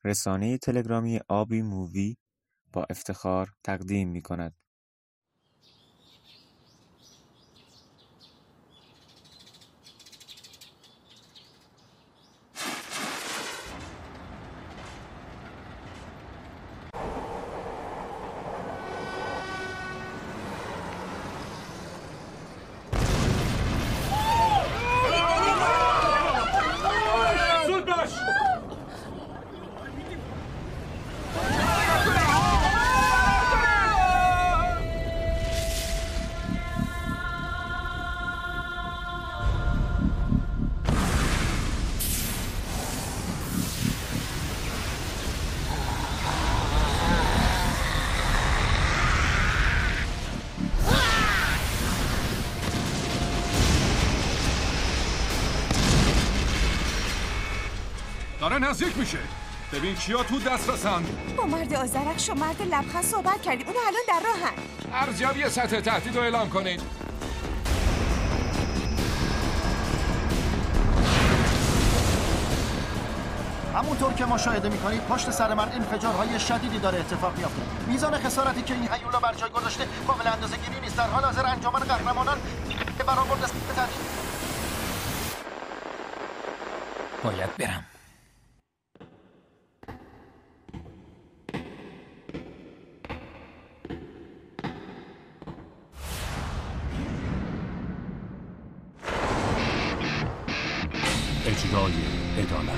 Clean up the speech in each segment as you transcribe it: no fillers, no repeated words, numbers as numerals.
رسانه تلگرامی آبی مووی با افتخار تقدیم می‌کند. داره نزدیک میشه. ببین کیا تو دست رسن. با مرد آذرخش و مرد لبخند صحبت کردیم. اونا الان در راهن. ارزیابی سطح تهدید رو اعلام کنید. همونطور که مشاهده میکنید پشت سر من انفجارهای شدیدی داره اتفاق میافته. میزان خسارتی که این هیولا بر جای گذاشته قابل اندازه‌گیری نیست. در حال حاضر انجمن قهرمانان برآورد تهدید. باید برم. اجرای عدالت.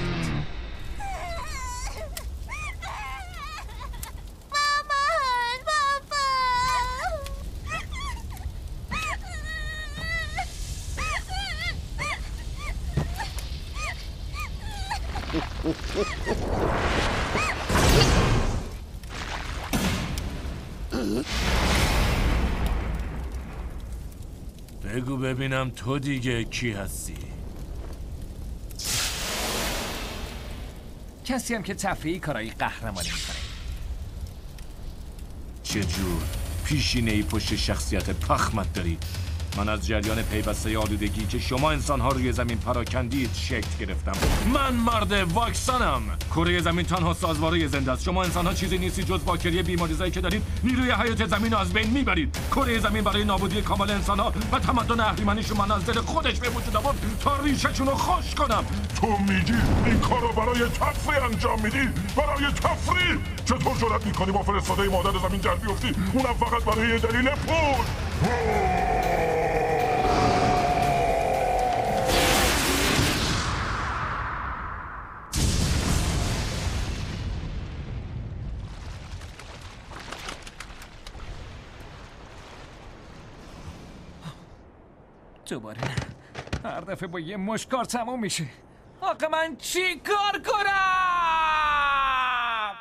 بگو ببینم تو دیگه کی هستی؟ کسی هم که تفریحی کارایی قهرمانی میکنه. چجور پیشینه‌ای پشت شخصیت پخمت داری؟ من از جریان پیوسته آلودگی که شما انسان‌ها روی زمین پراکندید شکل گرفتم. من مرد واکسنم. کره زمین تنها سازواره زنده است. شما انسان‌ها چیزی نیستی جز باکتری بیماریزایی که دارید نیروی حیات زمین رو از بین میبرید. کره زمین برای نابودی کامل انسان‌ها و تمدن اهریمنیشون من از دل خودش به وجود آورد تا ریشه‌شون رو خشک کنم. تو میگی این کارو برای تفریح انجام میدی؟ برای تفریح؟ چطور جرأت میکنی با فرستاده مادر زمین جر بیفتی؟ اونم فقط برای یه دلیل پول. دوباره نه. هر دفعه با یه مشکار تموم میشه. آقا من چی کار کنم؟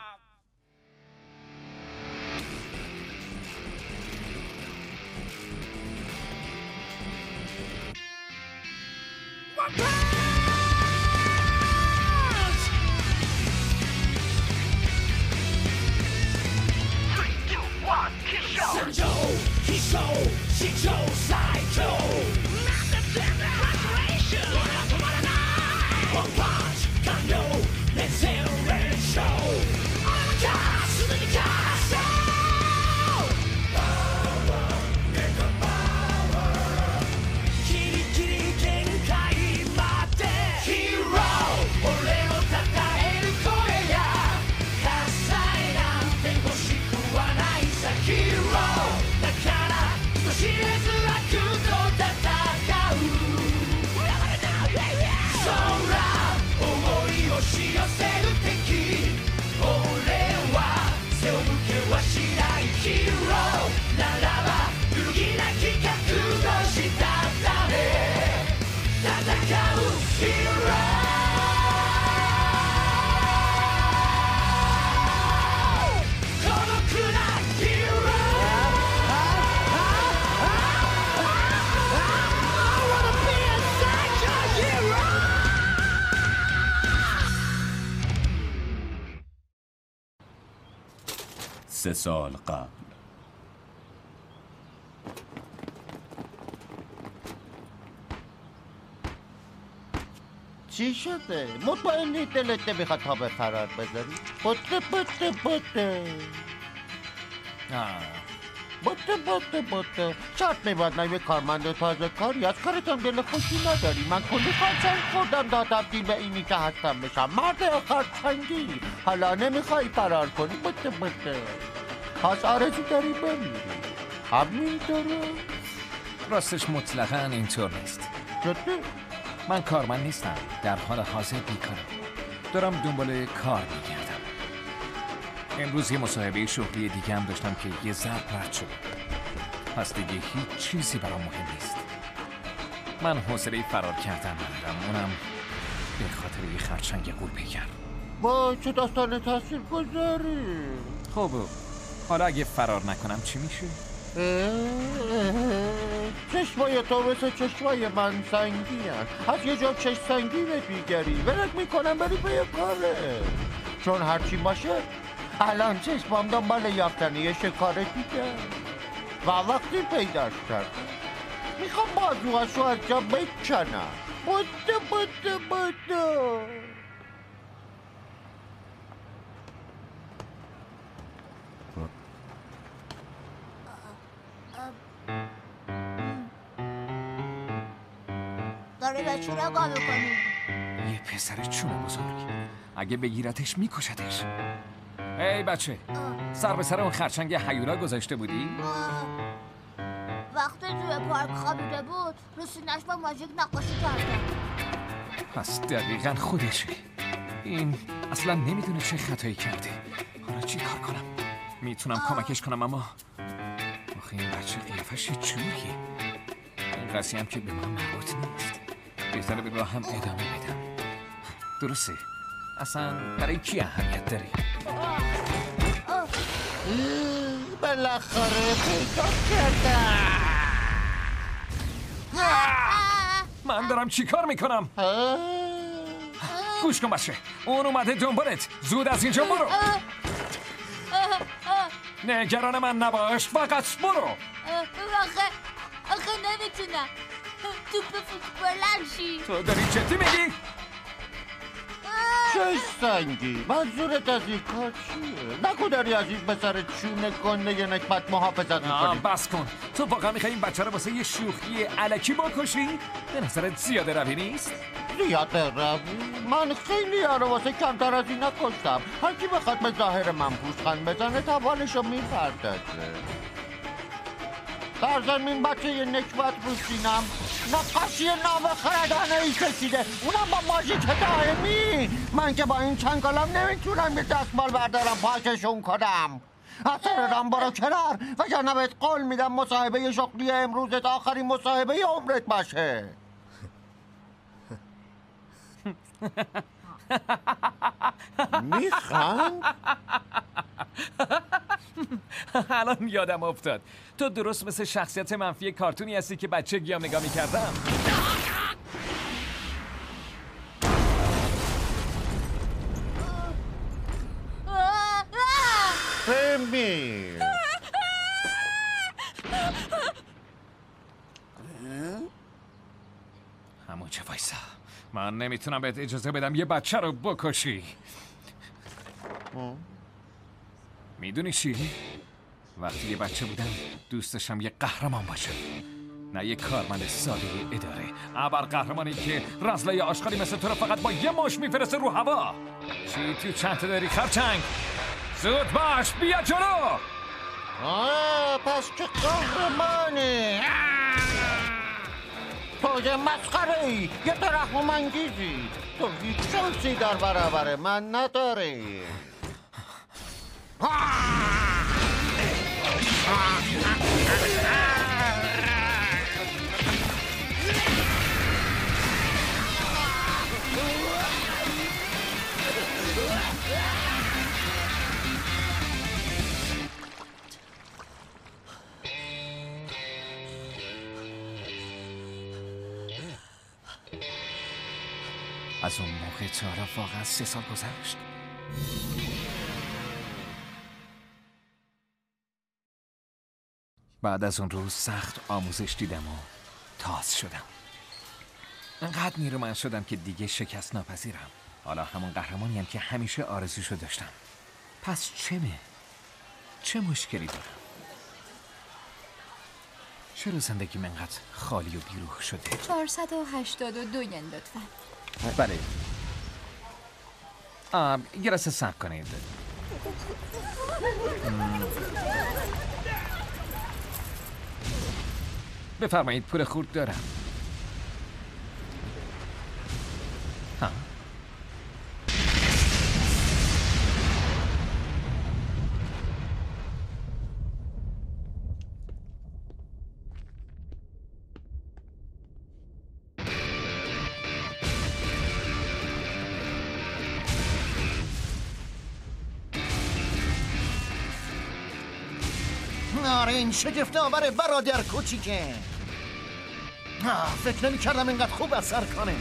سه سال قبل. چی شده؟ مطمئنی دلت نمیخواد تا به فرار بذاری؟ بطه شرط میبادنم یه کارمند تازه کاری از کارتان دل خوشی نداری. من کلی خرچنگ خوردم تا تبدیل به اینی که هستم بشم. مرد خرچنگی حالا نمیخوای فرار کنی؟ بطه پس آرزو داری بمیری. همینطوره؟ راستش مطلقاً اینطور نیست. جدی؟ من کارمند نیستم. در حال حاضر بیکارم. دارم دنبال کار میگردم. امروز یه مصاحبه شغلی دیگه هم داشتم که یه ضرب رد شد. پس دیگه هیچ چیزی برام مهم نیست. من حوصله فرار کردن ندارم، اونم به خاطر یه خرچنگ غول‌پیکر. وای چه داستان تاثیر گذاری. خب حالا اگه فرار نکنم چی میشه؟ چشمای تو مثل چشمای من سنگی هست. از یه جا چشم سنگی به دیگری ولت میکنم بری به یه کاره. چون هرچی باشه الان چشمام دنبال یافتن یه شکار دیگه و وقتی پیداش کردم میخوام بازوهاشو از جا بکنم. بده داری به چی نگاه میکنی؟ یه پسر چون بزرگ اگه بگیرتش میکشتش. ای بچه سر به سر اون خرچنگ هیولا گذاشته بودی؟ وقتی توی پارک خوابیده بود رو سینه‌اش با ماژیک نقاشی کردم. پس دقیقاً خودشه. این اصلا نمیدونه چه خطایی کرده. حالا چی کار کنم؟ میتونم کمکش کنم اما آخه این بچه قیافش یه جوریه. این قضیه هم که به من مربوط نیست. بهتره به راه هم ادامه بدم. درسته اصلا برای کی اهمیت داره؟ بالاخره پیدا کردم. من دارم چی کار میکنم؟ گوش کن بچه اون اومده دنبالت. زود از اینجا برو. نگران من نباش فقط برو. آخه نمیتونم توپ فوتبال شی. تو داری جدی میگی؟ چه سنگی؟ منظورت از این کار چیه؟ نگو داری از این پسر چونه گنده یه نکبت محافظت میکنی. بس کن. تو واقعا میخوای این بچه رو واسه یه شوخی الکی بکشی؟ به نظرت زیاده روی نیست؟ زیاده روی؟ من خیلی ها رو واسه کمتر از این نکشتم. هر کی بخواد به ظاهر من پوزخند بزنه توانشو میپردازه. در زمین بچه یه نکبت رو سینم نقاشی نابخردانه ای کشیده، اونم با ماژیک دائمی. من که با این چنگالم نمیتونم یه دستمال بردارم پاکشون کنم. از سر رام برو کنار وگرنه بهت قول میدم مصاحبه شغلی امروزت آخرین مصاحبه عمرت باشه. میخند؟ الان یادم افتاد تو درست مثل شخصیت منفی کارتونی هستی که بچگیام نگاه میکردم. بمیر همونجا وایسا. من نمیتونم بهت اجازه بدم یه بچه رو بکشی. میدونی چی؟ وقتی یه بچه بودم دوست داشتم یه قهرمان باشه، نه یه کارمند ساده اداره. ابر قهرمانی که رزله آشغالی مثل تو رو فقط با یه مش میفرسته رو هوا. چی تو چند تا داری خرچنگ؟ زود باش بیا جلو. پس که قهرمانی؟ تو یه مسخره ای، یه ترحم انگیزی. تو هیچ شانسی در برابر من نداری. از اون موقع تا حالا واقعا 3 سال گذشت. بعد از اون روز سخت آموزش دیدم و تاز شدم. انقدر نیرومند شدم که دیگه شکست ناپذیرم. حالا همون قهرمانیم که همیشه آرزوشو داشتم. پس چه مشکلی دارم؟ چرا زندگیم انقدر خالی و بیروح شده؟ 482 ین لطفا. بله. یه رسه صبر کنید. بفرمایید، پول خورد دارم. آره این شگفت آوره برادر کوچیکه. فکر نمی کردم اینقدر خوب اثر کنه.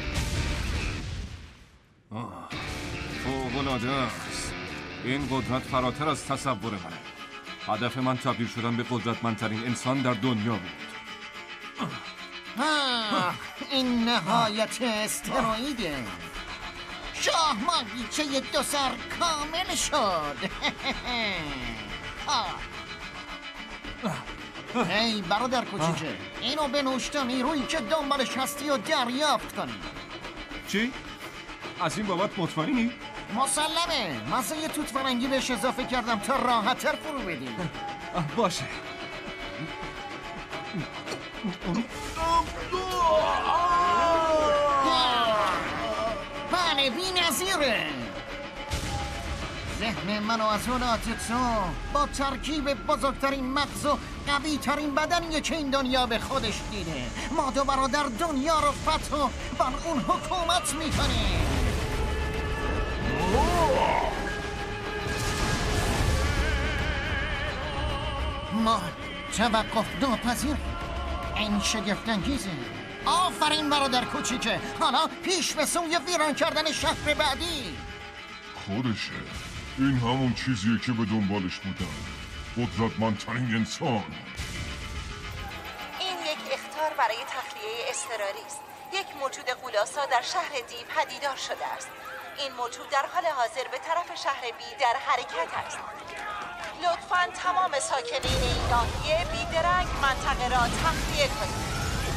فوق‌العاده است. این قدرت فراتر از تصور منه. هدف من تبدیل شدن به قدرتمندترین انسان در دنیا بود. این نهایت استروئیده. شاه ماهیچه 2 سر کامل شد. هی برادر کوچیکه، اینو بنوش تا نیرویی که دنبالش هستی و دریافت کنی. چی؟ از این بابت مطمئنی؟ مسلمه. مثلا یه توت فرنگی بهش اضافه کردم تا راحت‌تر فرو بدی. باشه. بله بی‌نظیره. ذهن منو از اولاد تو با ترکیب بزرگترین مغز و قوی ترین بدنیه که این دنیا به خودش دیده. ما دو برادر دنیا رو فتح و بر اون حکومت میکنیم. ما توقف ناپذیر. این شگفت انگیزه. آفرین برادر کوچیکه. حالا پیش به سوی ویران کردن شهر بعدی. خودشه. این همون چیزیه که به دنبالش بودن. قدرتمندترین انسان. این یک اخطار برای تخلیه اضطراری است. یک موجود غولاسا در شهر دی پدیدار شده است. این موجود در حال حاضر به طرف شهر بی در حرکت است. لطفاً تمام ساکنین این ناحیه بیدرنگ منطقه را تخلیه کنید.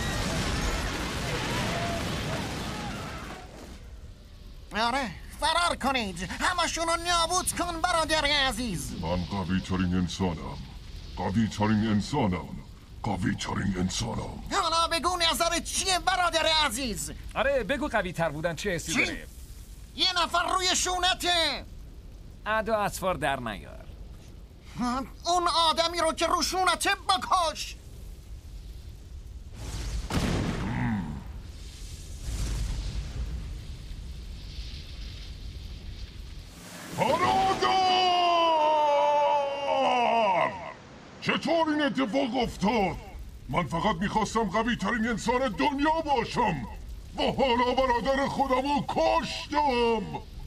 آره فرار کنید. همشون رو نابود کن برادر عزیز. من قوی ترین انسانم. قوی ترین انسانم. قوی ترین انسانم. حالا بگو نظرت چیه برادر عزیز؟ آره بگو قوی تر بودن چه حسی داره؟ یه نفر روی شونته. ادا اطفار در نیار. اون آدمی رو که رو شونته بکش. برادر! چطور این اتفاق افتاد؟ من فقط میخواستم قوی ترین انسان دنیا باشم و حالا برادر خودم رو کشتم.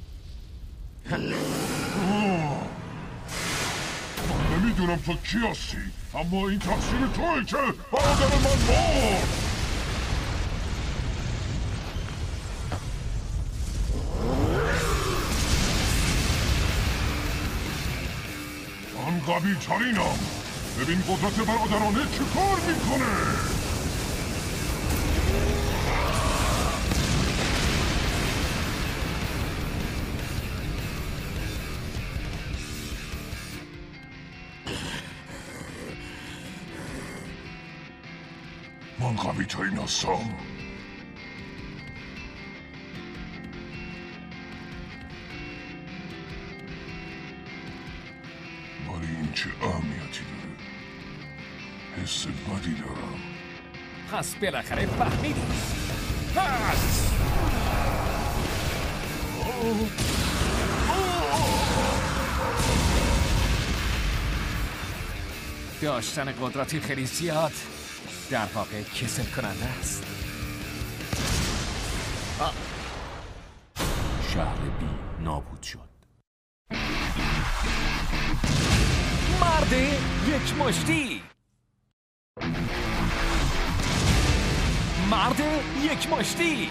من نمیدونم تو کی هستی، اما این تقصیر توئه که برادر من مرد. من قوی ترینم. ببین قدرت برادرانه چه کار میکنه. من قوی ترین هستم. ولی این چه اهمیتی داره؟ حس بدی دارم. پس بالاخره فهمیدی. داشتن قدرتی خیلی زیاد در واقع کسل کننده است. شهر بی نابود شد. مرد یک مشتی. مرد یک مشتی.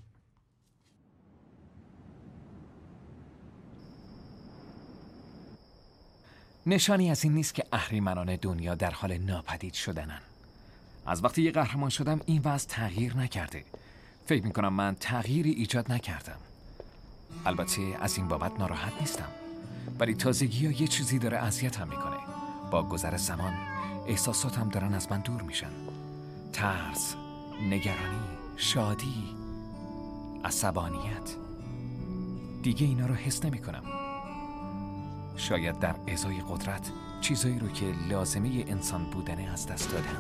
نشانی از این نیست که اهریمنان دنیا در حال ناپدید شدنن. از وقتی یه قهرمان شدم این وضع تغییر نکرده. فکر میکنم من تغییری ایجاد نکردم. البته از این بابت ناراحت نیستم، ولی تازگی ها یه چیزی داره اذیتم میکنه. با گذر زمان احساساتم دارن از من دور میشن. ترس، نگرانی، شادی، عصبانیت. دیگه اینا رو حس نمیکنم. شاید در ازای قدرت چیزایی رو که لازمه انسان بودنه از دست دادم.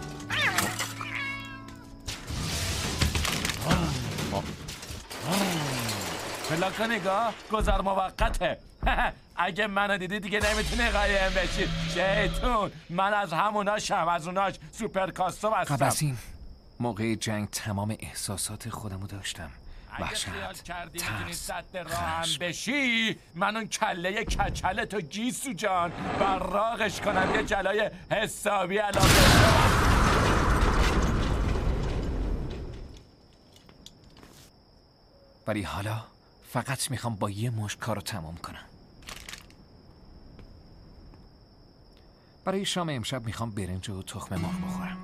فلاکا نگاه، گذر موقته. اگه منو دیدی دیگه نمیتونی قایم بشی. شیطون، من از هموناشم، از اوناش سوپر کاستوم هستم. قبل از این موقع جنگ تمام احساسات خودمو داشتم. وحشت، ترس، خشم بشی، من اون کله کچلتو گیسو جان براغش کنم یه جلای حسابی علاقه شدم. ولی حالا فقط میخوام با یه مشت کارو تمام کنم. برای شام امشب میخوام برنج و تخم مرغ بخورم.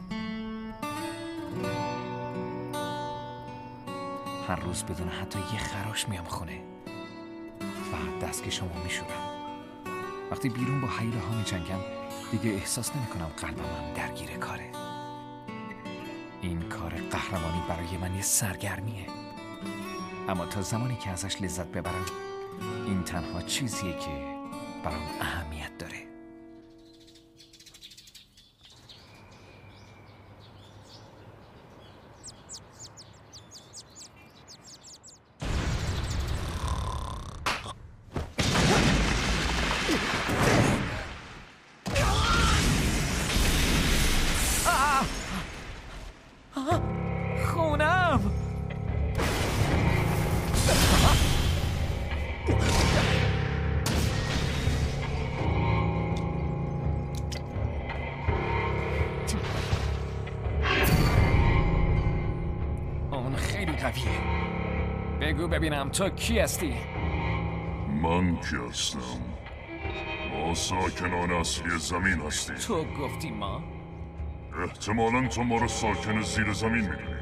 هر روز بدون حتی یه خراش میام خونه. بعد دستکشمو میشورم. وقتی بیرون با حیله ها میجنگم دیگه احساس نمیکنم قلبم درگیر کاره. این کار قهرمانی برای من یه سرگرمیه. اما تا زمانی که ازش لذت ببرم این تنها چیزیه که برام اهمیت داره. خونم! اون خیلی قویه. بگو ببینم تو کی هستی؟ من کی هستم؟ ما ساکنان اصلی زمین هستیم. تو گفتی ما؟ احتمالاً تو ما رو ساکن زیر زمین میدونی.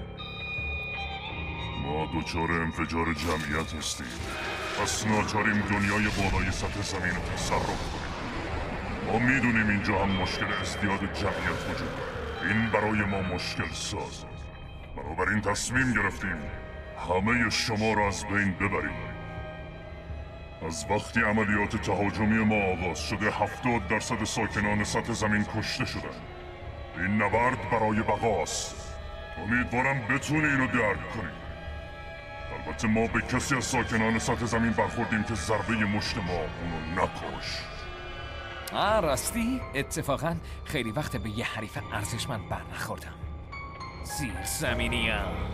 ما دچار انفجار جمعیت هستیم. پس ناچاریم دنیای بالای سطح زمین رو تصرف کنیم. ما میدونیم اینجا هم مشکل ازدیاد جمعیت وجود داره. این برای ما مشکل ساز. بنابراین تصمیم گرفتیم همه شما را از بین ببریم. از وقتی عملیات تهاجمی ما آغاز شده 70% ساکنان سطح زمین کشته شدن. این نبرد برای بقاست. امیدوارم بتونی اینو درک کنی. البته ما به کسی از ساکنان سطح زمین برخوردیم که ضربه مشت ما اونو نکش. راستی؟ اتفاقا خیلی وقت به یه حریف ارزشمند بر نخوردم. زیر زمینیم.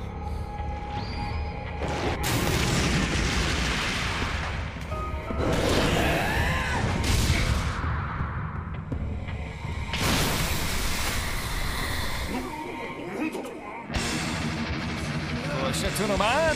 خوشتون اومد؟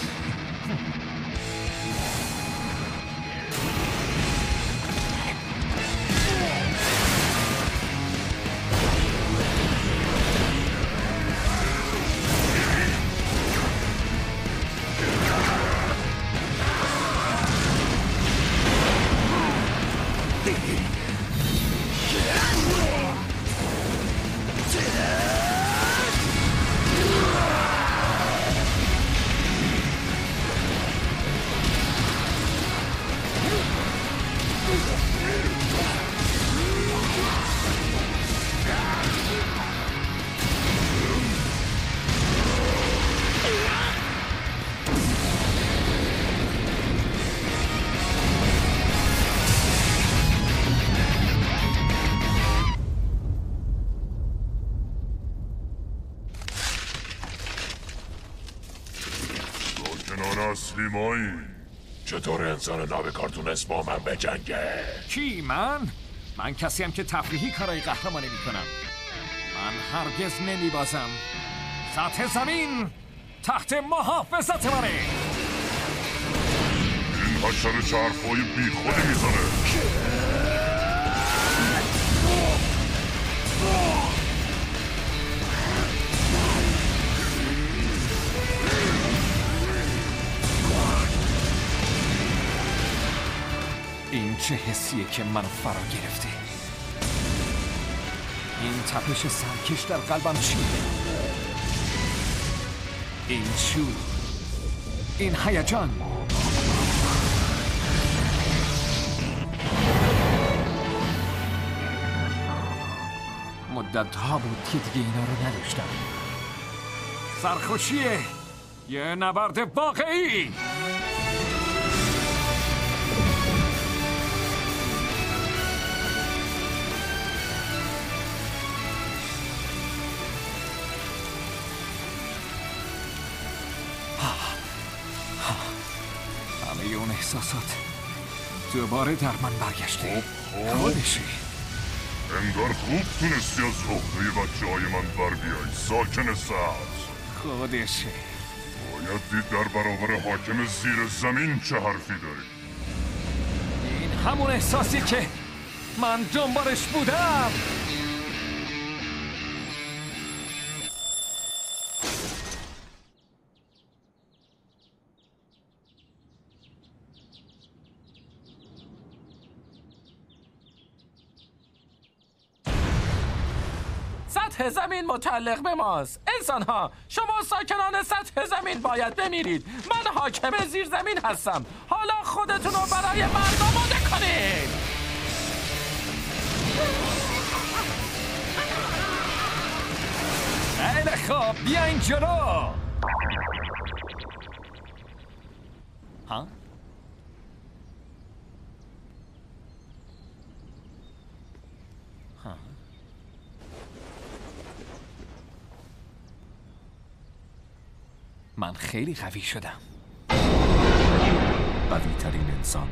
اصلی مایی. چطور انسان نابکار تونست با من بجنگه؟ کی؟ من کسی هم که تفریحی کارای قهرمانی میکنم. من هرگز نمیبازم. سطح زمین تحت محافظت منه. این حشره چه حرفای بی خودی میزنه؟ این چه حسیه که منو فرا گرفته؟ این تپش سرکش در قلبم چیه؟ این شور، این هیجان، مدت ها بود که دیگه اینا رو نداشتم. سرخوشیه، یه نبرد واقعی. همه اون احساسات دوباره در من برگشته. خودشه. انگار خوب تونستی از حقه بچه های من بر بیایی ساکن سبز. خودشه. باید دید در برابر حاکم زیر زمین چه حرفی داری. این همون احساسی که من دنبالش بودم. سطح زمین متعلق به ماست. انسان ها، شما ساکنان سطح زمین باید بمیرید. من حاکم زیر زمین هستم. حالا خودتون رو برای مرد آماده کنید. خیلی خوب، بیاین جلو. ها؟ من خیلی قوی شدم. قوی ترین انسان.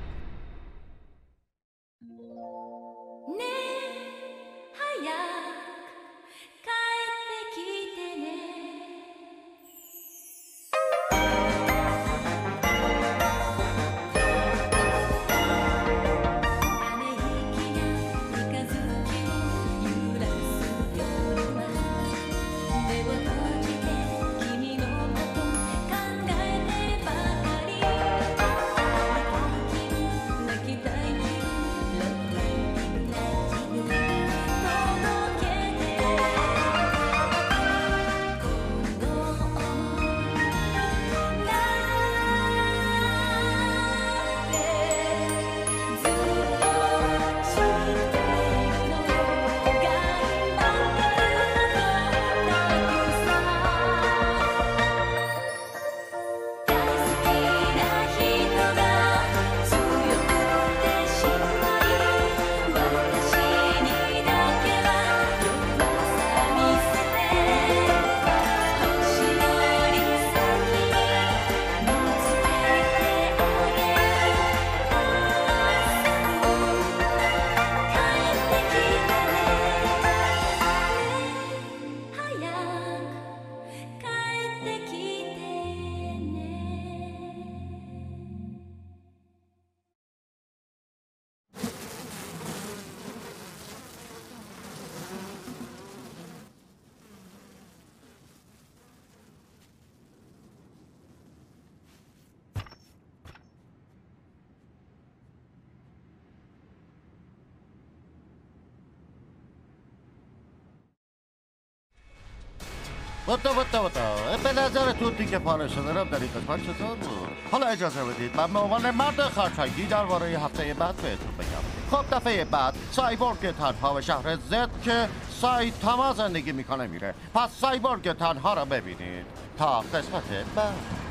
به نظرتون دیگه پاره شدنم در این قسمت چطور بود؟ حالا اجازه بدید من به عنوان مرد خرچنگی درباره هفته بعد بهتون بگم. خب دفعه بعد سایبورگ تنها و شهر زد که سایتاما زندگی میکنه میره. پس سایبورگ تنها را ببینید تا قسمت بعد.